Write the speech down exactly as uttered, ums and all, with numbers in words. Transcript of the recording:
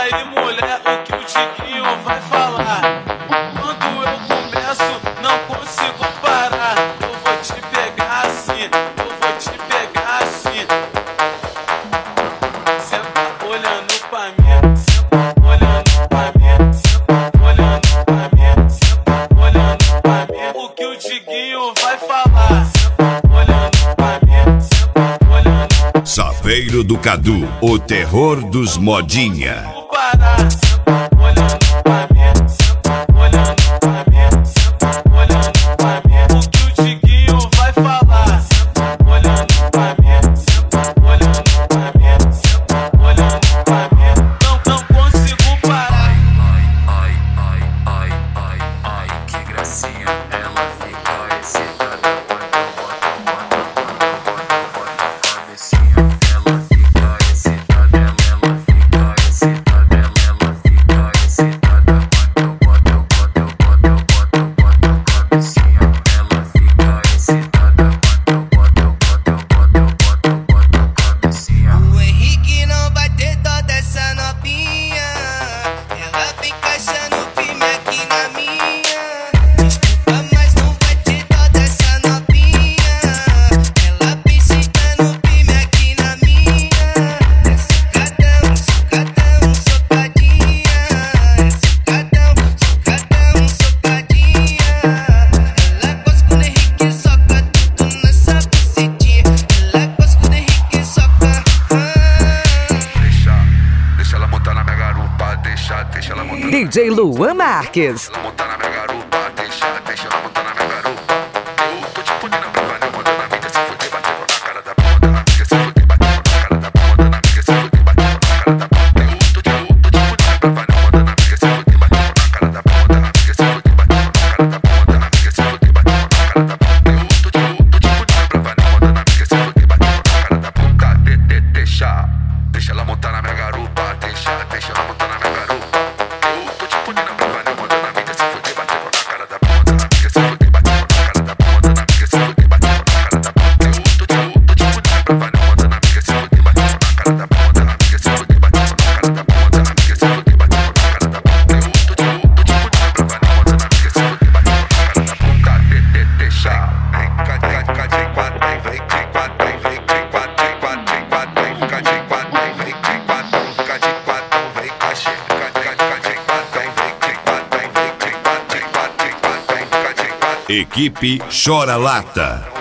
aí, mulher, o que o Diguinho vai falar? Quando eu começo, não consigo parar. Eu vou te pegar assim, eu vou te pegar assim. Senta olhando pra mim, senta olhando pra mim, senta olhando pra mim, senta olhando pra mim. O que o Diguinho vai falar? Senta olhando pra mim, senta olhando. Saveiro do Cadu, o terror dos modinha. D J Luan Marques. Ela montar na minha garupa, deixa, deixa ela montar na minha garupa. Eu tô te punendo pra valer, mandando a mídia se fuder, batendo na cara da bunda, na amiga se fuder, batendo na cara da bunda, na amiga se fuder, batendo na cara da bunda. Eu tô te, eu tô te punendo pra valer, mandando a amiga se fuder, batendo na cara da bunda, na amiga se fuder, batendo na cara da bunda, na amiga se fuder, batendo na cara da bunda. Eu tô te, eu tô te punendo pra valer, mandando a amiga se fuder, batendo na cara da bunda. De, de, deixa, deixa ela montar na minha garupa, deixa, deixa ela montar na minha garupa. Equipe Chora Lata.